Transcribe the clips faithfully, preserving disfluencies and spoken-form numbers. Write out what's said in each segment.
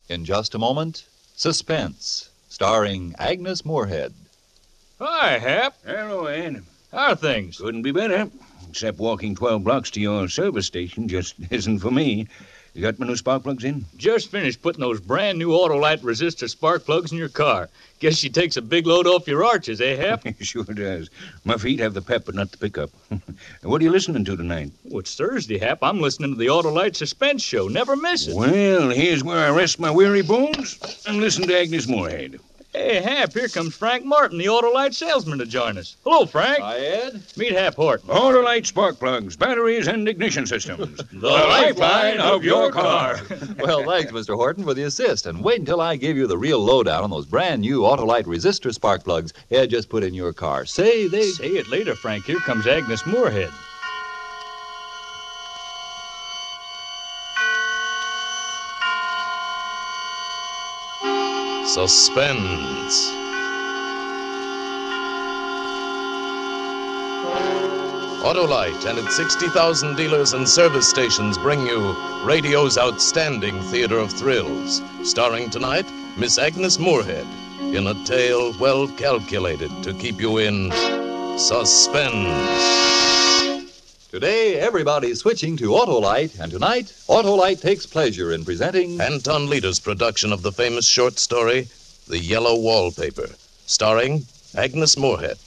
In just a moment, Suspense, starring Agnes Moorehead. Hi, Hap. Hello, Ed. How are things? Couldn't be better. Except walking twelve blocks to your service station just isn't for me. You got my new spark plugs in? Just finished putting those brand new Autolite resistor spark plugs in your car. Guess she takes a big load off your arches, eh, Hap? Sure does. My feet have the pep, but not the pickup. What are you listening to tonight? Well, it's Thursday, Hap. I'm listening to the Autolite Suspense Show. Never miss it. Well, here's where I rest my weary bones and listen to Agnes Moorehead. Hey, Hap, here comes Frank Martin, the Autolite salesman, to join us. Hello, Frank. Hi, Ed. Meet Hap Horton. Autolite spark plugs, batteries, and ignition systems. The lifeline of your car. Well, thanks, Mister Horton, for the assist. And wait until I give you the real lowdown on those brand new Autolite resistor spark plugs Ed just put in your car. Say they... Say it later, Frank. Here comes Agnes Moorehead. Suspense. Autolite and its sixty thousand dealers and service stations bring you radio's outstanding theater of thrills. Starring tonight, Miss Agnes Moorehead, in a tale well calculated to keep you in suspense. Today, everybody's switching to Autolite, and tonight, Autolite takes pleasure in presenting... Anton Leder's production of the famous short story, The Yellow Wallpaper, starring Agnes Moorehead.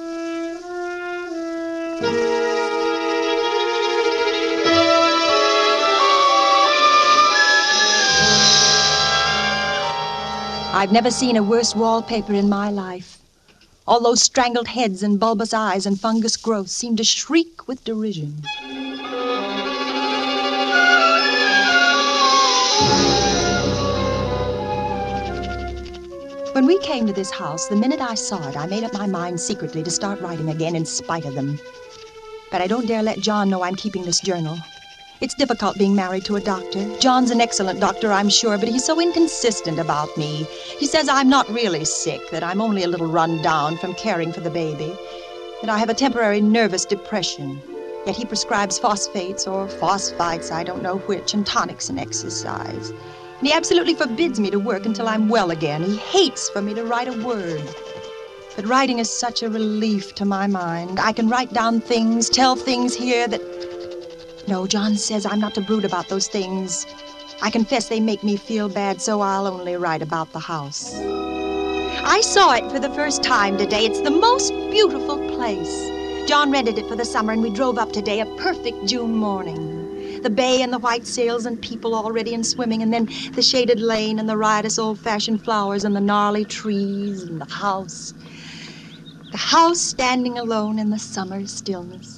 I've never seen a worse wallpaper in my life. All those strangled heads and bulbous eyes and fungus growths seem to shriek with derision. When we came to this house, the minute I saw it, I made up my mind secretly to start writing again in spite of them. But I don't dare let John know I'm keeping this journal. It's difficult being married to a doctor. John's an excellent doctor, I'm sure, but he's so inconsistent about me. He says I'm not really sick, that I'm only a little run down from caring for the baby, that I have a temporary nervous depression. Yet he prescribes phosphates or phosphites, I don't know which, and tonics and exercise. And he absolutely forbids me to work until I'm well again. He hates for me to write a word. But writing is such a relief to my mind. I can write down things, tell things here that... No, John says I'm not to brood about those things. I confess they make me feel bad, so I'll only write about the house. I saw it for the first time today. It's the most beautiful place. John rented it for the summer, and we drove up today, a perfect June morning. The bay and the white sails and people already in swimming, and then the shaded lane and the riotous old-fashioned flowers and the gnarly trees and the house. The house standing alone in the summer stillness.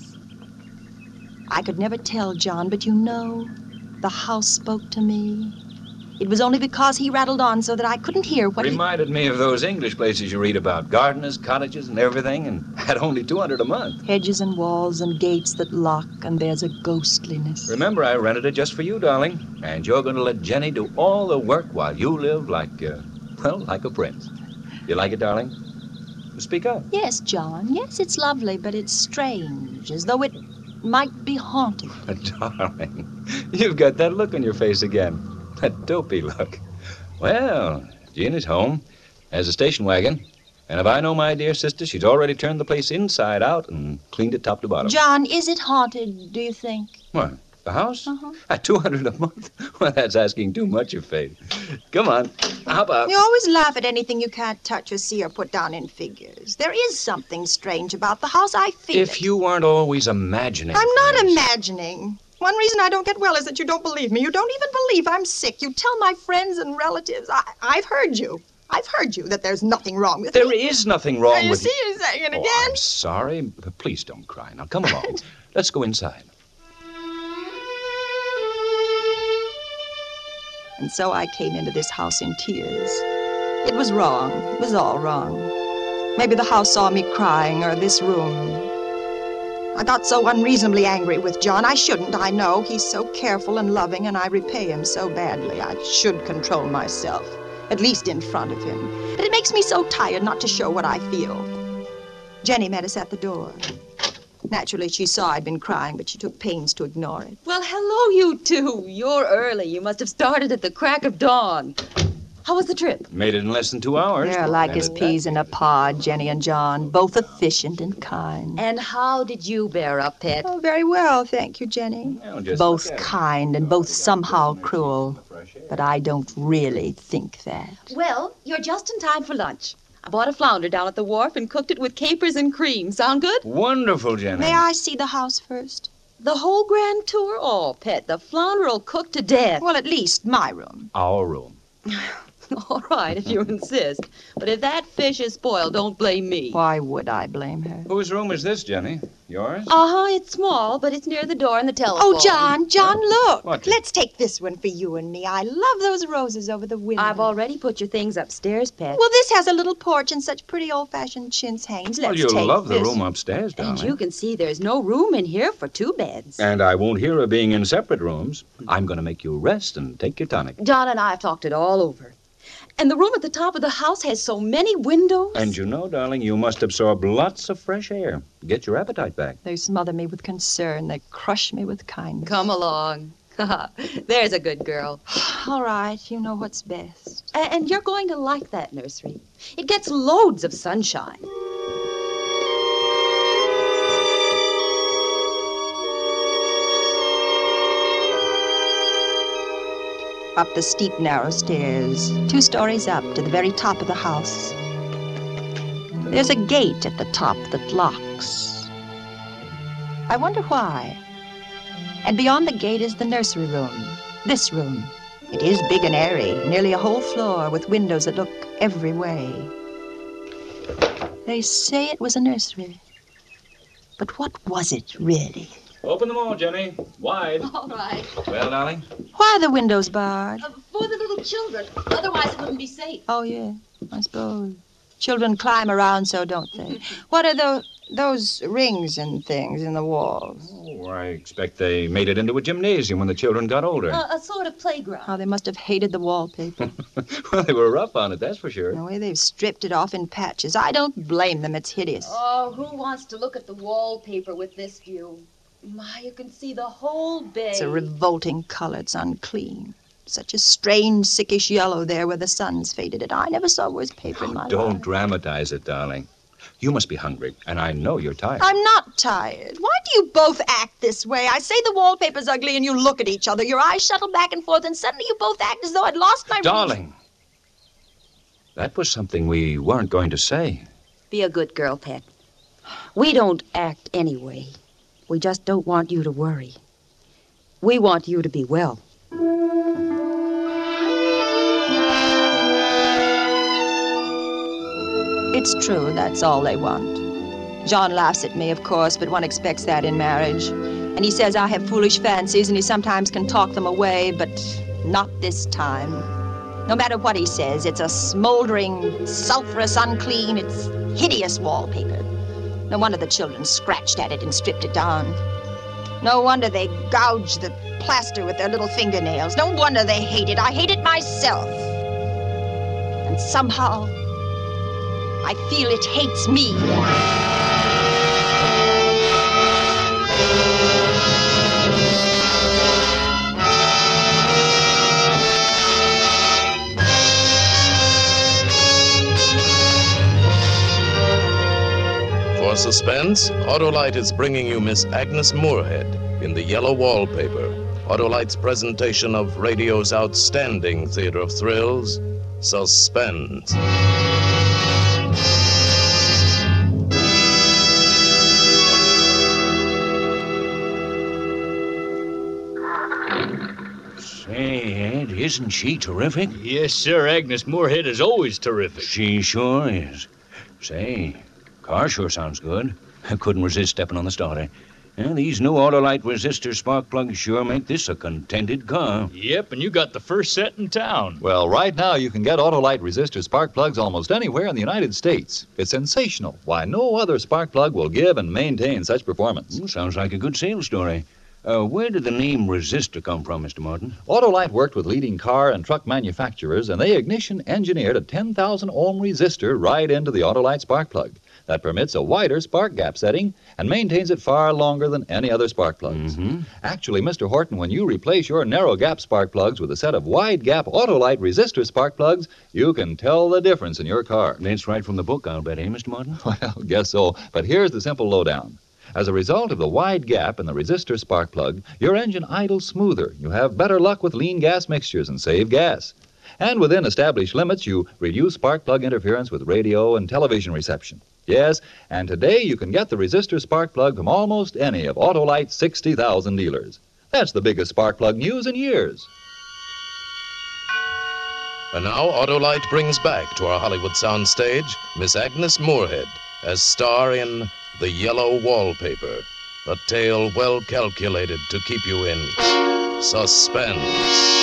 I could never tell John, but you know, the house spoke to me. It was only because he rattled on so that I couldn't hear what Reminded he... me of those English places you read about. Gardeners, cottages, and everything, and had only two hundred a month. Hedges and walls and gates that lock, and there's a ghostliness. Remember, I rented it just for you, darling. And you're going to let Jenny do all the work while you live like, uh, well, like a prince. You like it, darling? Speak up. Yes, John. Yes, it's lovely, but it's strange, as though it might be haunted. Darling, you've got that look on your face again. That dopey look. Well, Jean is home, has a station wagon, and if I know my dear sister, she's already turned the place inside out and cleaned it top to bottom. John, is it haunted, do you think? What, the house? Uh-huh. At two hundred a month? Well, that's asking too much of fate. Come on, hop up. You always laugh at anything you can't touch or see or put down in figures. There is something strange about the house. I feel If it. you aren't always imagining I'm not things. imagining. One reason I don't get well is that you don't believe me. You don't even believe I'm sick. You tell my friends and relatives. I, I've heard you. I've heard you that there's nothing wrong with There me. is nothing wrong you with see, you're saying it Oh, again. I'm sorry. But please don't cry. Now, come along. Let's go inside. And so I came into this house in tears. It was wrong. It was all wrong. Maybe the house saw me crying, or this room. I got so unreasonably angry with John. I shouldn't, I know. He's so careful and loving, and I repay him so badly. I should control myself, at least in front of him. But it makes me so tired not to show what I feel. Jenny met us at the door. Naturally, she saw I'd been crying, but she took pains to ignore it. Well, hello, you two. You're early. You must have started at the crack of dawn. How was the trip? Made it in less than two hours. They're like And as it- peas in a pod, Jenny and John, both efficient and kind. And how did you bear up, Pet? Oh, very well, thank you, Jenny. Well, just Both look at it. kind and both somehow cruel. But I don't really think that. Well, you're just in time for lunch. I bought a flounder down at the wharf and cooked it with capers and cream. Sound good? Wonderful, Jenny. May I see the house first? The whole grand tour? Oh, Pet, the flounder'll cook to death. Well, at least my room. Our room. All right, if you insist. But if that fish is spoiled, don't blame me. Why would I blame her? Whose room is this, Jenny? Yours? Uh-huh, it's small, but it's near the door and the telephone. Oh, John, John, look. What? Let's take this one for you and me. I love those roses over the window. I've already put your things upstairs, Pet. Well, this has a little porch and such pretty old-fashioned chintz hangings. Let's Well, you'll take love the this. room upstairs, darling. And you can see there's no room in here for two beds. And I won't hear of being in separate rooms. I'm going to make you rest and take your tonic. John and I have talked it all over. And the room at the top of the house has so many windows. And you know, darling, you must absorb lots of fresh air. Get your appetite back. They smother me with concern. They crush me with kindness. Come along. There's a good girl. All right, you know what's best. A- And you're going to like that nursery. It gets loads of sunshine. Up the steep, narrow stairs, two stories up to the very top of the house. There's a gate at the top that locks. I wonder why. And beyond the gate is the nursery room. This room. It is big and airy, nearly a whole floor with windows that look every way. They say it was a nursery. But what was it, really? Open them all, Jenny. Wide. All right. Well, darling? Why are the windows barred? Uh, for the little children. Otherwise, it wouldn't be safe. Oh, yeah, I suppose. Children climb around so, don't they? What are those, those rings and things in the walls? Oh, I expect they made it into a gymnasium when the children got older. Uh, a sort of playground. How they must have hated the wallpaper. Well, they were rough on it, that's for sure. The way they've stripped it off in patches. I don't blame them. It's hideous. Oh, who wants to look at the wallpaper with this view? My, you can see the whole bay. It's a revolting color. It's unclean. Such a strange, sickish yellow there where the sun's faded it. I never saw worse paper in my Don't life. dramatize it, darling. You must be hungry, and I know you're tired. I'm not tired. Why do you both act this way? I say the wallpaper's ugly and you look at each other. Your eyes shuttle back and forth and suddenly you both act as though I'd lost my... Darling, that was something we weren't going to say. Be a good girl, Pet. We don't act anyway. We just don't want you to worry. We want you to be well. It's true, that's all they want. John laughs at me, of course, but one expects that in marriage. And he says I have foolish fancies and he sometimes can talk them away, but not this time. No matter what he says, it's a smoldering, sulfurous, unclean, it's hideous wallpaper. No wonder the children scratched at it and stripped it down. No wonder they gouged the plaster with their little fingernails. No wonder they hate it. I hate it myself. And somehow, I feel it hates me. For suspense, Autolite is bringing you Miss Agnes Moorehead in The Yellow Wallpaper, Autolite's presentation of radio's outstanding theater of thrills, Suspense. Say, Ed, isn't she terrific? Yes, sir. Agnes Moorehead is always terrific. She sure is. Say, car sure sounds good. I couldn't resist stepping on the starter. Yeah, these new Autolite resistor spark plugs sure make this a contented car. Yep, and you got the first set in town. Well, right now you can get Autolite resistor spark plugs almost anywhere in the United States. It's sensational. Why, no other spark plug will give and maintain such performance. Ooh, sounds like a good sales story. Uh, where did the name Resistor come from, Mister Martin? Autolite worked with leading car and truck manufacturers, and they ignition engineered a ten thousand ohm resistor right into the Autolite spark plug that permits a wider spark gap setting and maintains it far longer than any other spark plugs. Mm-hmm. Actually, Mister Horton, when you replace your narrow gap spark plugs with a set of wide gap Autolite resistor spark plugs, you can tell the difference in your car. That's right from the book, I'll bet, eh, Mister Martin? Well, guess so. But here's the simple lowdown. As a result of the wide gap in the resistor spark plug, your engine idles smoother. You have better luck with lean gas mixtures and save gas. And within established limits, you reduce spark plug interference with radio and television reception. Yes, and today you can get the resistor spark plug from almost any of Autolite's sixty thousand dealers. That's the biggest spark plug news in years. And now Autolite brings back to our Hollywood soundstage Miss Agnes Moorehead as star in The Yellow Wallpaper, a tale well calculated to keep you in suspense.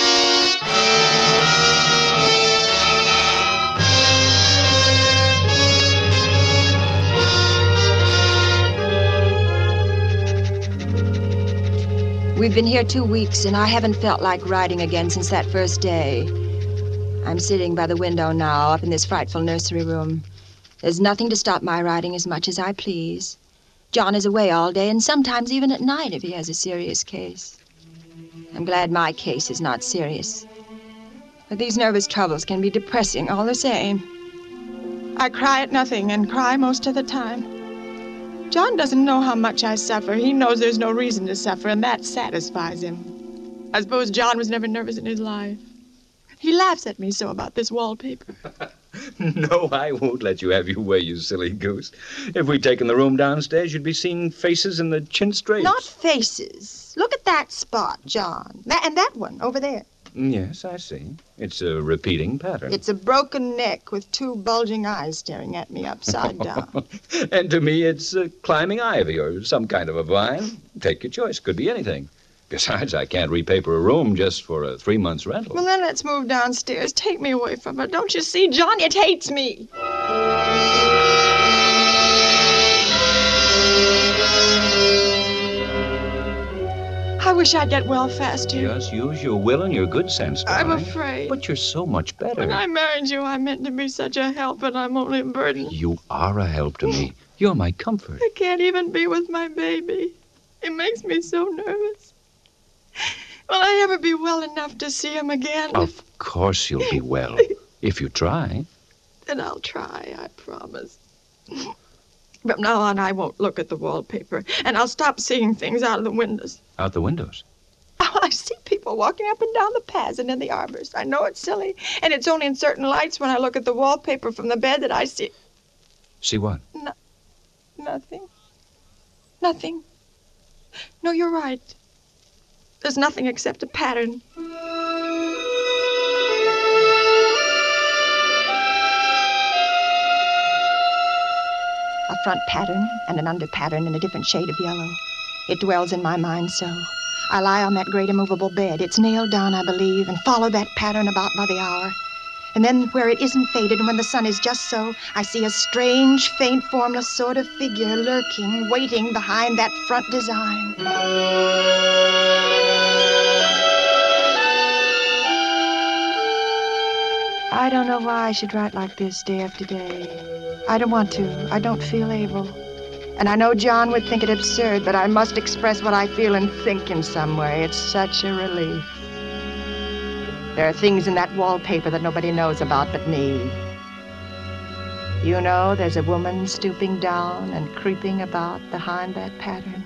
We've been here two weeks, and I haven't felt like riding again since that first day. I'm sitting by the window now, up in this frightful nursery room. There's nothing to stop my riding as much as I please. John is away all day, and sometimes even at night if he has a serious case. I'm glad my case is not serious. But these nervous troubles can be depressing all the same. I cry at nothing and cry most of the time. John doesn't know how much I suffer. He knows there's no reason to suffer, and that satisfies him. I suppose John was never nervous in his life. He laughs at me so about this wallpaper. No, I won't let you have your way, you silly goose. If we'd taken the room downstairs, you'd be seeing faces in the chintz drapes. Not faces. Look at that spot, John. That, and that one over there. Yes, I see. It's a repeating pattern. It's a broken neck with two bulging eyes staring at me upside down. And to me, it's uh, climbing ivy or some kind of a vine. Take your choice. Could be anything. Besides, I can't repaper a room just for a three months rental. Well, then let's move downstairs. Take me away from it. Don't you see, John? It hates me. I wish I'd get well faster. Just use your will and your good sense, darling. I'm afraid. But you're so much better. When I married you, I meant to be such a help, and I'm only a burden. You are a help to me. You're my comfort. I can't even be with my baby. It makes me so nervous. Will I ever be well enough to see him again? Of course you'll be well, if you try. Then I'll try, I promise. But from now on, I won't look at the wallpaper, and I'll stop seeing things out of the windows. Out the windows? Oh, I see people walking up and down the paths and in the arbors. I know it's silly, and it's only in certain lights when I look at the wallpaper from the bed that I see... See what? No, nothing. Nothing. No, you're right. There's nothing except a pattern. A front pattern and an under pattern in a different shade of yellow. It dwells in my mind so. I lie on that great immovable bed. It's nailed down, I believe, and follow that pattern about by the hour. And then where it isn't faded and when the sun is just so, I see a strange, faint, formless sort of figure lurking, waiting behind that front design. I don't know why I should write like this day after day. I don't want to. I don't feel able. And I know John would think it absurd, but I must express what I feel and think in some way. It's such a relief. There are things in that wallpaper that nobody knows about but me. You know, there's a woman stooping down and creeping about behind that pattern.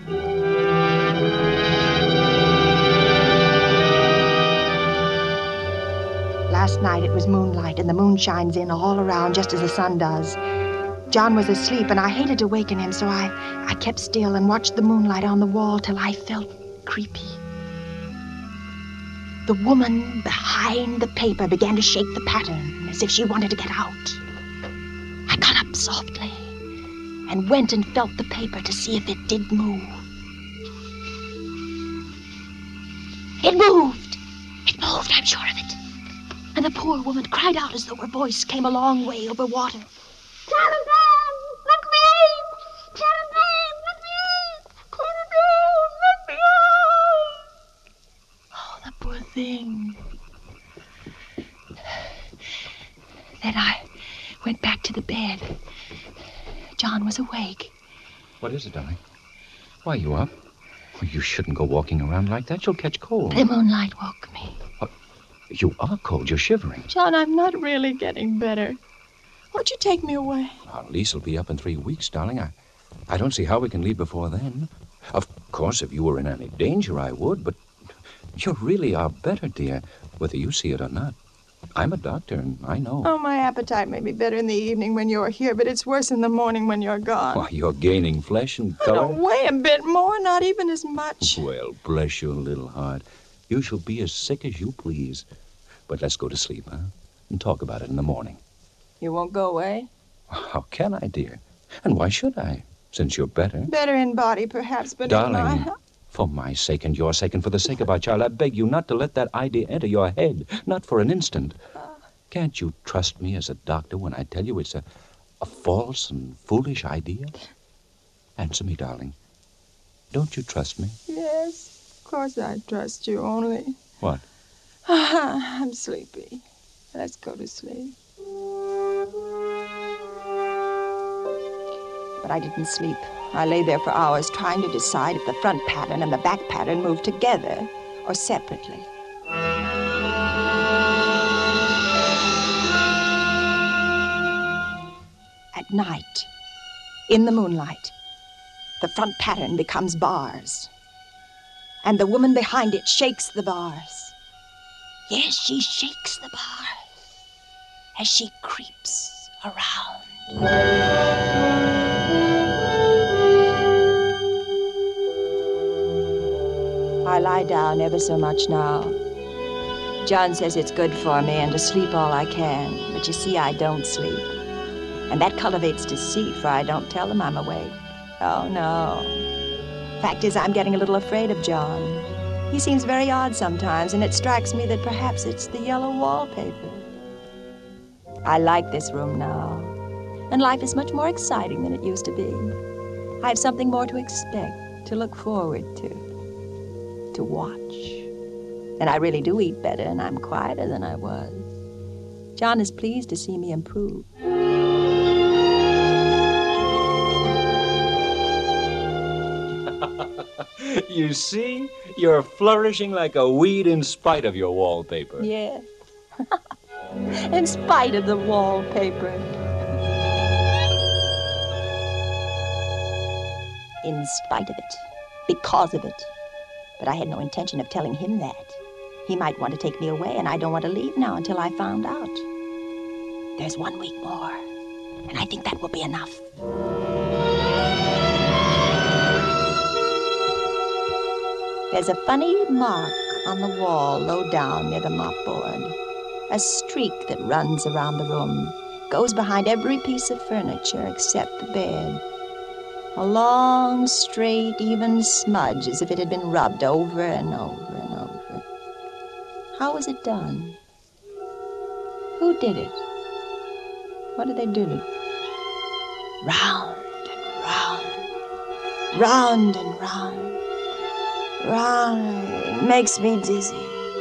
Last night it was moonlight, and the moon shines in all around just as the sun does. John was asleep, and I hated to waken him, so I, I kept still and watched the moonlight on the wall till I felt creepy. The woman behind the paper began to shake the pattern as if she wanted to get out. I got up softly and went and felt the paper to see if it did move. It moved! It moved, I'm sure of it. And the poor woman cried out as though her voice came a long way over water. Telephone! Let me in! Telephone! Let me in! Telephone! Let me Then I went back to the bed. John was awake. What is it, darling? Why, you up? Oh, you shouldn't go walking around like that. You'll catch cold. The moonlight woke me. Oh, you are cold. You're shivering. John, I'm not really getting better. Won't you take me away? Well, Lise will be up in three weeks, darling. I, I don't see how we can leave before then. Of course, if you were in any danger, I would, but you really are better, dear, whether you see it or not. I'm a doctor, and I know. Oh, my appetite may be better in the evening when you're here, but it's worse in the morning when you're gone. Why, you're gaining flesh and I color. don't weigh a bit more, not even as much. Well, bless your little heart. You shall be as sick as you please. But let's go to sleep, huh? And talk about it in the morning. You won't go away? How can I, dear? And why should I, since you're better? Better in body, perhaps, but Darling, in my... for my sake and your sake and for the sake of our child, I beg you not to let that idea enter your head, not for an instant. Can't you trust me as a doctor when I tell you it's a, a false and foolish idea? Answer me, darling. Don't you trust me? Yes, of course I trust you, only... What? I'm sleepy. Let's go to sleep. But I didn't sleep. I lay there for hours trying to decide if the front pattern and the back pattern moved together or separately. At night, in the moonlight, the front pattern becomes bars. And the woman behind it shakes the bars. Yes, she shakes the bars as she creeps around. I lie down ever so much now. John says it's good for me and to sleep all I can, but you see, I don't sleep. And that cultivates deceit, for I don't tell him I'm awake. Oh, no. Fact is, I'm getting a little afraid of John. He seems very odd sometimes, and it strikes me that perhaps it's the yellow wallpaper. I like this room now, and life is much more exciting than it used to be. I have something more to expect, to look forward to, to watch. And I really do eat better, and I'm quieter than I was. John is pleased to see me improve. You see? You're flourishing like a weed in spite of your wallpaper. Yeah. In spite of the wallpaper. In spite of it. Because of it. But I had no intention of telling him that. He might want to take me away, and I don't want to leave now until I found out. There's one week more, and I think that will be enough. There's a funny mark on the wall low down near the mopboard. A streak that runs around the room, goes behind every piece of furniture except the bed. A long, straight, even smudge as if it had been rubbed over and over and over. How was it done? Who did it? What did they do? Round and round, round and round, round. It makes me dizzy.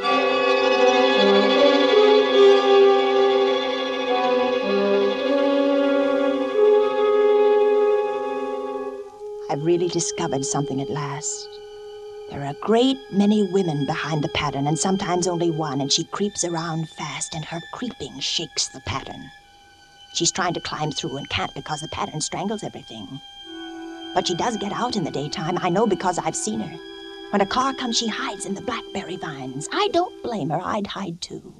I've really discovered something at last. There are a great many women behind the pattern, and sometimes only one, and she creeps around fast, and her creeping shakes the pattern. She's trying to climb through and can't because the pattern strangles everything. But she does get out in the daytime. I know because I've seen her. When a car comes, she hides in the blackberry vines. I don't blame her. I'd hide too.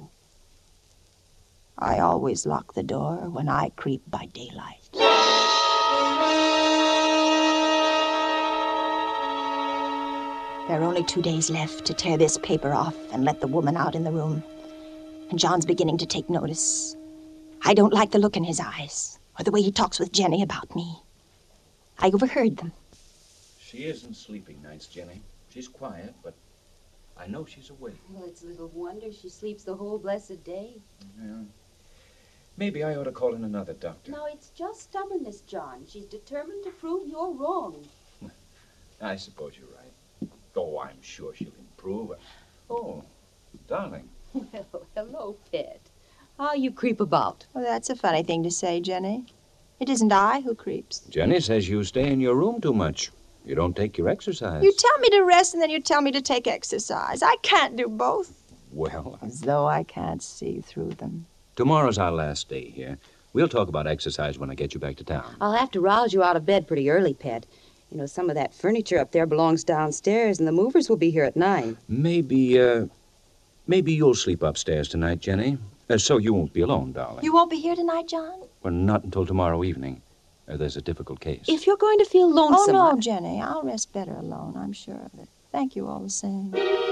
I always lock the door when I creep by daylight. There are only two days left to tear this paper off and let the woman out in the room. And John's beginning to take notice. I don't like the look in his eyes, or the way he talks with Jenny about me. I overheard them. She isn't sleeping nights, Jenny. She's quiet, but I know she's awake. Well, it's little wonder she sleeps the whole blessed day. Yeah. Maybe I ought to call in another doctor. No, it's just stubbornness, John. She's determined to prove you're wrong. I suppose you're right. Oh, I'm sure she'll improve. Oh, darling. Well, hello, pet. How you creep about? Well, that's a funny thing to say, Jenny. It isn't I who creeps. Jenny says you stay in your room too much. You don't take your exercise. You tell me to rest and then you tell me to take exercise. I can't do both. Well, As though I can't see through them. tomorrow's our last day here. We'll talk about exercise when I get you back to town. I'll have to rouse you out of bed pretty early, Pet. You know, some of that furniture up there belongs downstairs, and the movers will be here at nine. Maybe, uh, maybe you'll sleep upstairs tonight, Jenny. Uh, so you won't be alone, darling. You won't be here tonight, John? Well, not until tomorrow evening. Uh, there's a difficult case. If you're going to feel Oh, lonesome... no, I- Jenny. I'll rest better alone. I'm sure of it. Thank you all the same.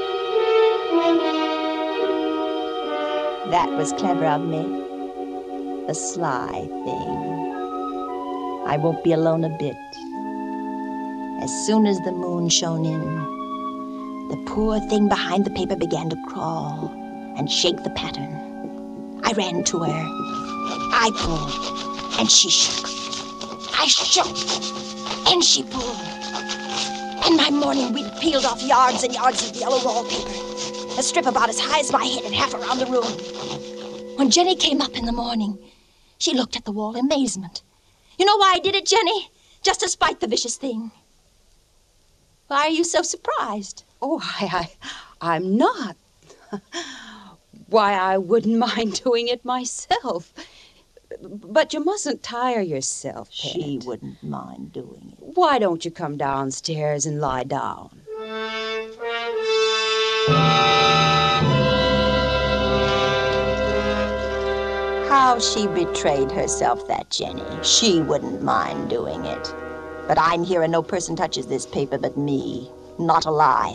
That was clever of me. The sly thing. I won't be alone a bit. As soon as the moon shone in, the poor thing behind the paper began to crawl and shake the pattern. I ran to her. I pulled, and she shook. I shook, and she pulled. And by morning, we'd peeled off yards and yards of yellow wallpaper, a strip about as high as my head and half around the room. When Jenny came up in the morning, she looked at the wall in amazement. You know why I did it, Jenny? Just to spite the vicious thing. Why are you so surprised? Oh, I, I, I'm not. Why, I wouldn't mind doing it myself. But you mustn't tire yourself, Pet. She wouldn't mind doing it. Why don't you come downstairs and lie down? How she betrayed herself, that Jenny. She wouldn't mind doing it. But I'm here and no person touches this paper but me. Not alive.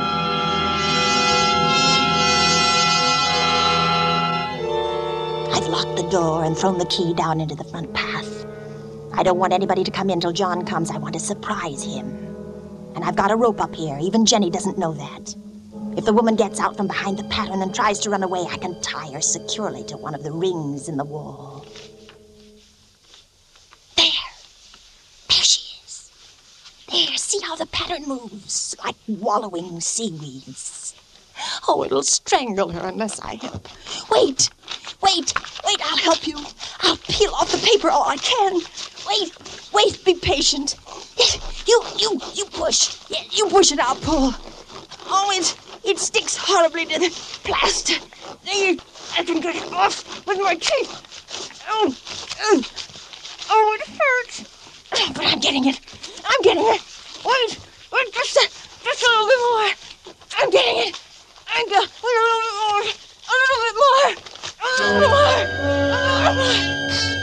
I've locked the door and thrown the key down into the front path. I don't want anybody to come in till John comes. I want to surprise him. And I've got a rope up here. Even Jenny doesn't know that. If the woman gets out from behind the pattern and tries to run away, I can tie her securely to one of the rings in the wall. There. There she is. There, see how the pattern moves, like wallowing seaweeds. Oh, it'll strangle her unless I help. Wait, wait, wait, I'll help you. I'll peel off the paper all I can. Wait, wait, be patient. You, you, you push. You push and I'll pull. Oh, it, it sticks horribly to the plaster. I can get it off with my teeth. Oh, oh, oh, it hurts. But I'm getting it. I'm getting it. Wait, wait, just a, just a little bit more. I'm getting it. I'm go, a little bit more. A little bit more. A little bit more. A little more.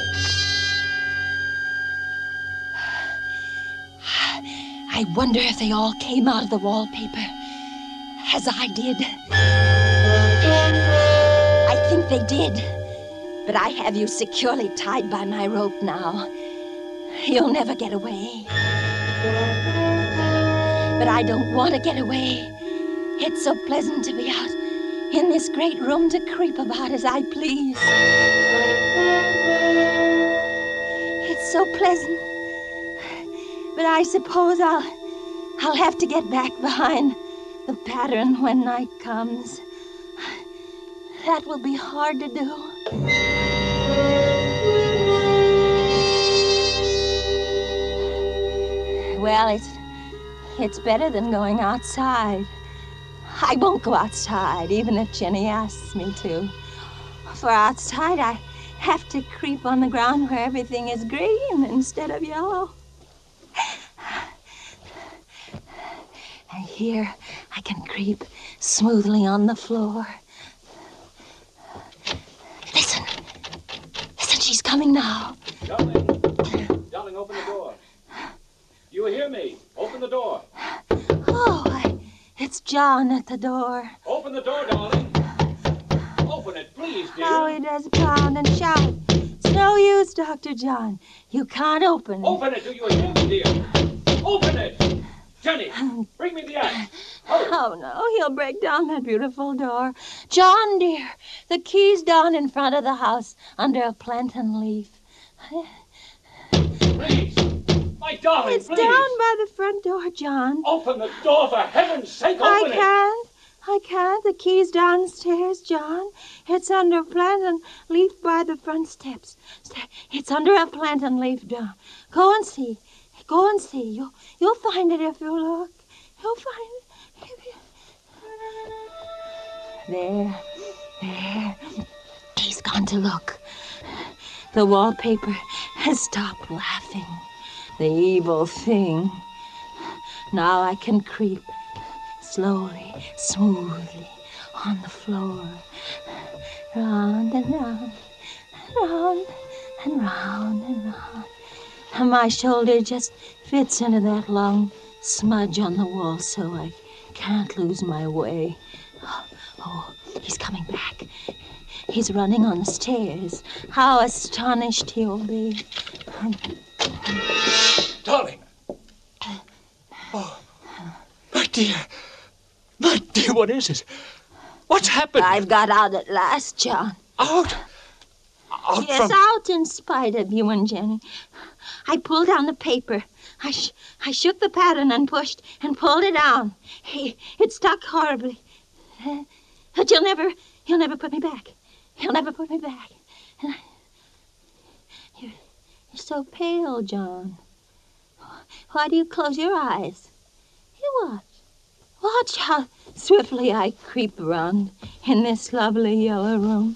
I wonder if they all came out of the wallpaper, as I did. I think they did, but I have you securely tied by my rope now. You'll never get away. But I don't want to get away. It's so pleasant to be out in this great room to creep about as I please. It's so pleasant. But I suppose I'll, I'll have to get back behind the pattern when night comes. That will be hard to do. Well, it's, it's better than going outside. I won't go outside, even if Jenny asks me to. For outside, I have to creep on the ground where everything is green instead of yellow. And here, I can creep smoothly on the floor. Listen. Listen, she's coming now. Darling. Darling, open the door. You hear me? Open the door. Oh, I, it's John at the door. Open the door, darling. Open it, please, dear. How he does pound and shout. It's no use, Doctor John. You can't open it. Open it, do you hear me, dear? Open it! Jenny, bring me the axe. Hurry. Oh, no, he'll break down that beautiful door. John, dear, the key's down in front of the house under a plantain leaf. Please. My darling, It's please. down by the front door, John. Open the door, for heaven's sake, I open it. can't. I can't. The key's downstairs, John. It's under a plantain leaf by the front steps. It's under a plantain leaf, John. Go and see. Go and see. You'll, you'll find it if you look. You'll find it if you... There. There. He's gone to look. The wallpaper has stopped laughing. The evil thing. Now I can creep slowly, smoothly on the floor. Round and round, and round, and round and round. And my shoulder just fits into that long smudge on the wall so I can't lose my way. Oh, oh, he's coming back. He's running on the stairs. How astonished he'll be. Darling. Oh, my dear. My dear, what is it? What's happened? I've got out at last, John. Out? Out yes, from... out in spite of you and Jenny. I pulled down the paper. I sh- I shook the pattern and pushed and pulled it down. He, it stuck horribly. Uh, but you'll never, you'll never put me back. You'll never put me back. And I, you're, you're so pale, John. Why do you close your eyes? You watch. Watch how swiftly I creep around in this lovely yellow room.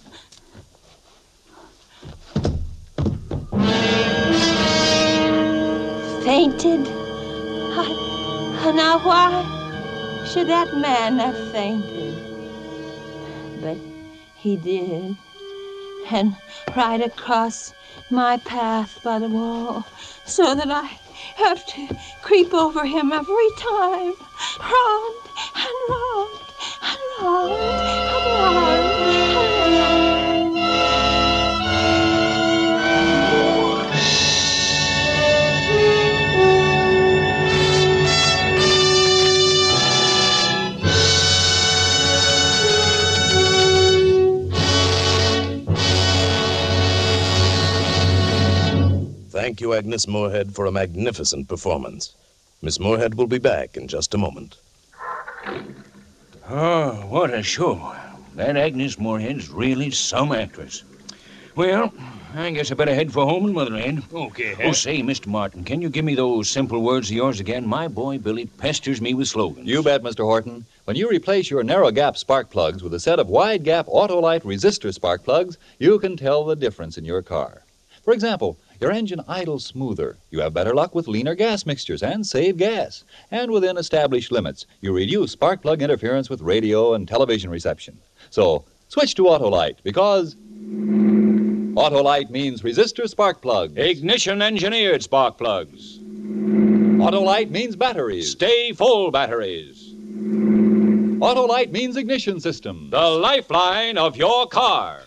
Fainted? I, now why should that man have fainted? But he did. And right across my path by the wall, so that I have to creep over him every time. Round and round and round and round and round. Thank you, Agnes Moorehead, for a magnificent performance. Miss Moorehead will be back in just a moment. Oh, what a show. That Agnes Moorehead's really some actress. Well, I guess I better head for home and motherland. Okay, Oh, say, Mister Martin, can you give me those simple words of yours again? My boy Billy pesters me with slogans. You bet, Mister Horton. When you replace your narrow gap spark plugs with a set of wide gap Autolite resistor spark plugs, you can tell the difference in your car. For example, your engine idles smoother. You have better luck with leaner gas mixtures and save gas. And within established limits, you reduce spark plug interference with radio and television reception. So, switch to Autolite because Autolite means resistor spark plugs. Ignition engineered spark plugs. Autolite means batteries. Stay full batteries. Autolite means ignition system. The lifeline of your car.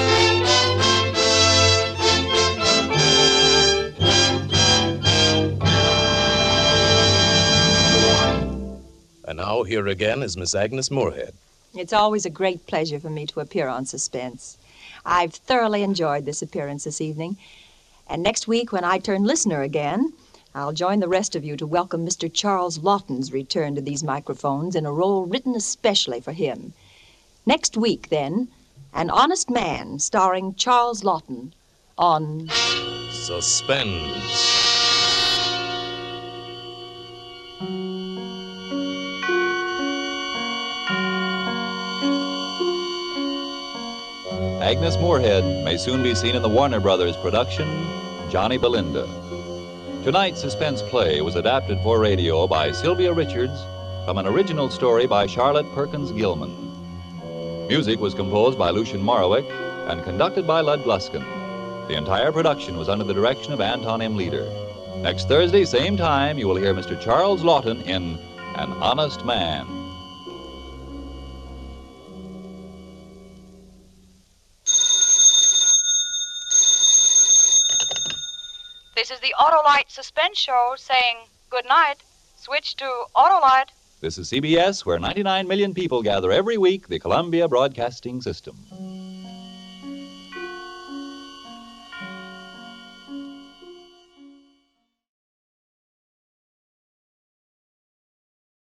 And now here again is Miss Agnes Moorehead. It's always a great pleasure for me to appear on Suspense. I've thoroughly enjoyed this appearance this evening. And next week, when I turn listener again, I'll join the rest of you to welcome Mister Charles Lawton's return to these microphones in a role written especially for him. Next week, then, An Honest Man, starring Charles Lawton, on Suspense. Agnes Moorehead may soon be seen in the Warner Brothers production, Johnny Belinda. Tonight's suspense play was adapted for radio by Sylvia Richards from an original story by Charlotte Perkins Gilman. Music was composed by Lucien Morawick and conducted by Lud Gluskin. The entire production was under the direction of Anton M. Leader. Next Thursday, same time, you will hear Mister Charles Lawton in An Honest Man. This is the Autolite Suspense Show saying good night. Switch to Autolite. This is C B S, where ninety-nine million people gather every week, the Columbia Broadcasting System.